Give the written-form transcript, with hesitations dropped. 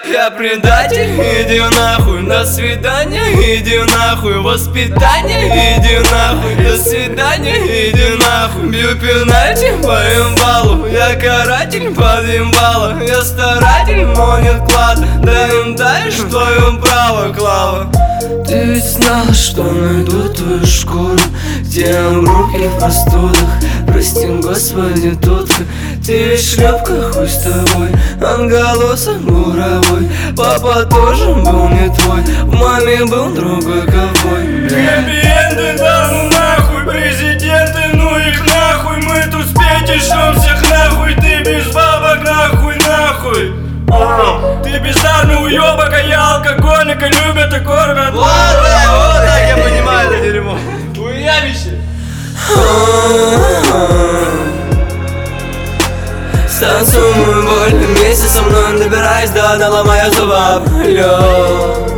Я предатель, иди нахуй. До свидания, иди нахуй. Воспитание, иди нахуй. До свидания, иди нахуй. Бью пенальти по имбалу. Я каратель под имбало. Я старатель, но нет клада. Да им даешь твое право, Клава. Ты ведь знала, что найду твою шкуру, где руки в простудах. Прости, Господи, тут ты ведь шлепка, хуй с тобой. Ангалоса буровой. Папа тоже был не твой. В маме был другой ковбой. Клиенты, да ну нахуй. Президенты, ну их нахуй. Мы тут с Петей шлем всех нахуй. Ты без бабок, нахуй, нахуй. Ты бездарный уёбок, а я алкоголик, и любят и кормят. Вот так я понимаю это дерьмо. Уявище. Станцуй мою боль, вместе со мной добираясь до одного моя зуба.